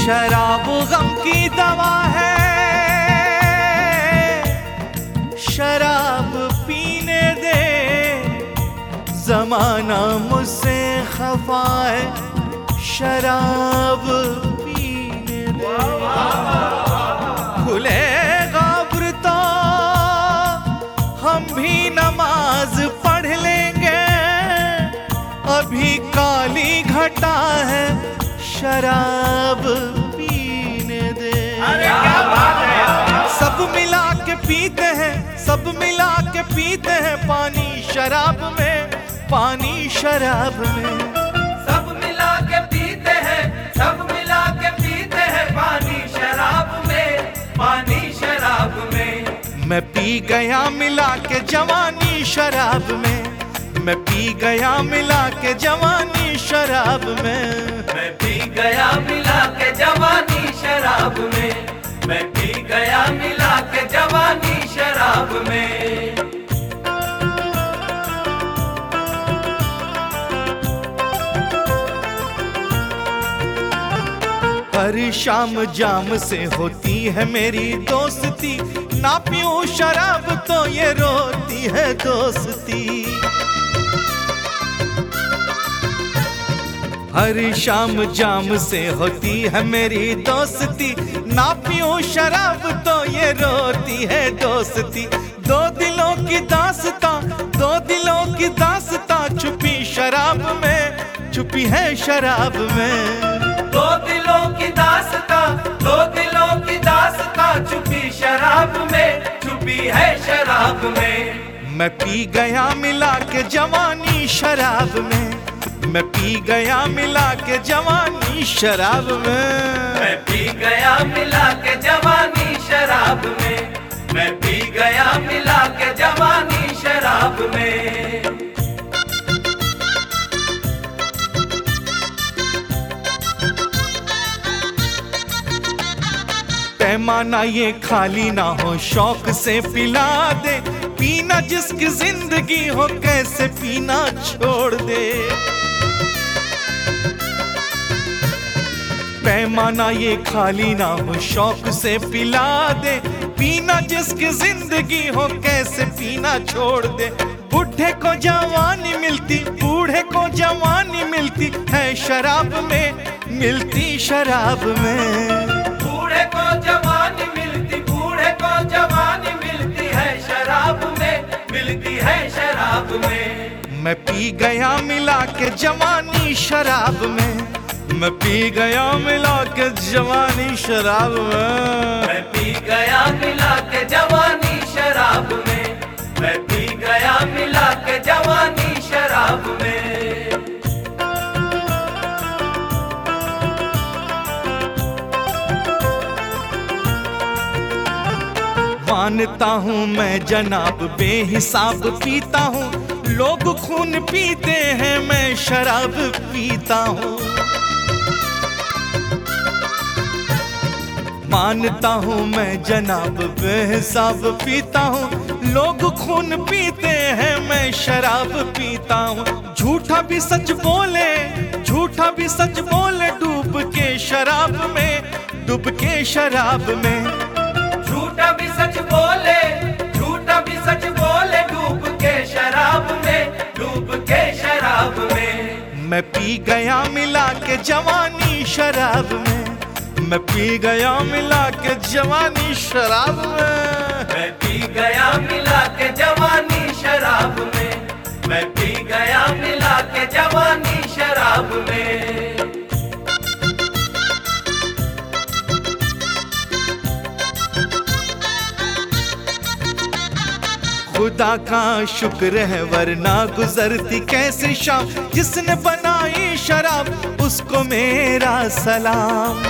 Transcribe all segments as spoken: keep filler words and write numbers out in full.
शराब गम की दवा है, शराब पीने दे, जमाना मुझसे खफा है, शराब पीने दे। खुलेगा बुरता हम भी नमाज पढ़ लेंगे, अभी काली घटा है, शराब पीने दे। अरे क्या बात है। सब मिला के पीते हैं, सब मिला के पीते हैं पानी शराब में, पानी शराब में। सब मिला के पीते हैं, सब मिला के पीते हैं पानी शराब में, पानी शराब में। मैं पी गया मिला के जवानी शराब में, मैं पी गया मिला के जवानी शराब में। मैं पी गया मिला के जवानी शराब में, मैं पी गया मिला के जवानी शराब में। हर शाम जाम से होती है मेरी दोस्ती, ना पीऊं शराब तो ये रोती है दोस्ती। हर शाम जाम से होती है मेरी दोस्ती, ना पीऊं शराब तो ये रोती है दोस्ती। दो दिलों की दास्तां, दो दिलों की दास्तां छुपी शराब में, छुपी है शराब में। दो दिलों की दास्तां, दो दिलों की दास्तां छुपी शराब में, छुपी है शराब में। मैं पी गया मिला के जवानी शराब में, मैं पी गया मिला के जवानी शराब में। मैं पी गया मिला के जवानी शराब में, मैं पी गया मिला के जवानी शराब में। पैमाना ये खाली ना हो, शौक से पिला दे, पीना जिसकी जिंदगी हो कैसे पीना छोड़ दे। पैमाना ये खाली ना हो, शौक से पिला दे, पीना जिसकी जिंदगी हो कैसे पीना छोड़ दे। बूढ़े को जवानी मिलती, बूढ़े को जवानी मिलती है शराब में, मिलती शराब में। बूढ़े को जवानी मिलती, बूढ़े को जवानी मिलती है शराब में, मिलती है शराब में। मैं पी गया मिला के जवानी शराब में, मैं पी गया मिला के जवानी शराब में। मैं पी गया मिला के जवानी शराब में, मैं पी गया मिला के जवानी शराब में। मानता हूँ मैं जनाब बेहिसाब पीता हूँ, लोग खून पीते हैं मैं शराब पीता हूँ। मानता हूँ मैं जनाब बेहिसाब पीता हूँ, लोग खून पीते हैं मैं शराब पीता हूँ। झूठा भी सच बोले, झूठा भी सच बोले, डूब के शराब में, डूब के शराब में। झूठा भी सच बोले, झूठा भी सच बोले, डूब के शराब में, डूब के शराब में। मैं पी गया मिला के जवानी शराब में, मैं पी गया मिला के जवानी शराब में। मैं पी गया मिला के जवानी शराब में, मैं पी गया मिला के जवानी शराब में। खुदा का शुक्र है वरना गुजरती कैसे शाम, जिसने बनाई शराब उसको मेरा सलाम।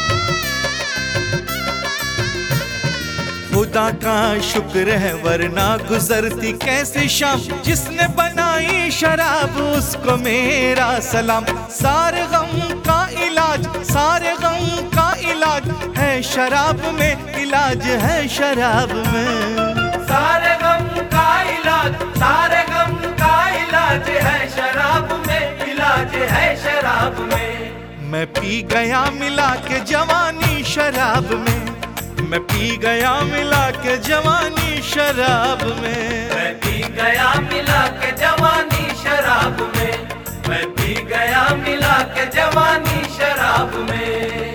खुदा का शुक्र है वरना गुजरती कैसे शाम, जिसने बनाई शराब उसको मेरा सलाम। सारे गम का इलाज, सारे गम का इलाज है शराब में, इलाज है शराब में। सारे गम का इलाज, सारे गम का इलाज है शराब में, इलाज है शराब में। मैं पी गया मिला के जवानी शराब में, मैं पी गया मिला के जवानी शराब में, मैं पी गया मिला के जवानी शराब में, मैं पी गया मिला के जवानी शराब में।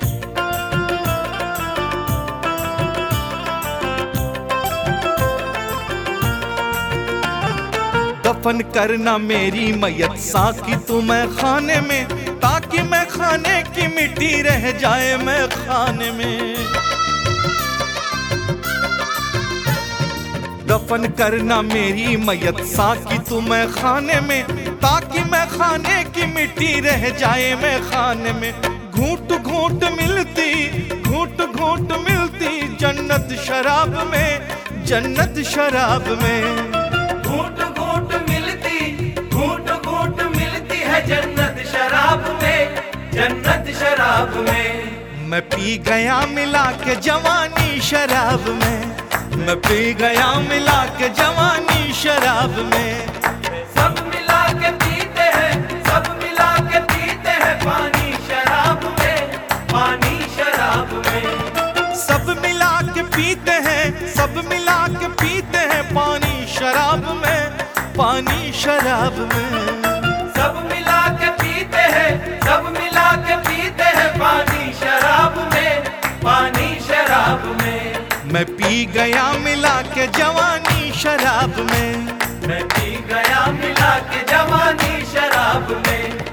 दफन करना मेरी मैयत साकी तू मैं खाने में, ताकि मैं खाने की मिट्टी रह जाए मैं खाने में। दफन करना मेरी मैयत साकी तू मैं खाने में, ताकि मैं खाने की मिट्टी रह जाए मैं खाने में। घूंट घूंट मिलती घूंट घूंट मिलती जन्नत शराब में, जन्नत शराब में। घूंट घूंट मिलती घूंट घूंट मिलती है जन्नत शराब में, जन्नत शराब में। मैं पी गया मिला के जवानी शराब में, मैं पी गया मिला के जवानी शराब में। सब मिला के पीते हैं, सब मिला के पीते हैं पानी शराब में, पानी शराब में। सब मिला के पीते हैं, सब मिला के पीते हैं पानी शराब में, पानी शराब में। सब मिला के पीते हैं, सब मिला के पीते हैं पानी शराब में, पानी शराब में। मैं पी गया मिला के जवानी शराब में, मैं पी गया मिला के जवानी शराब में।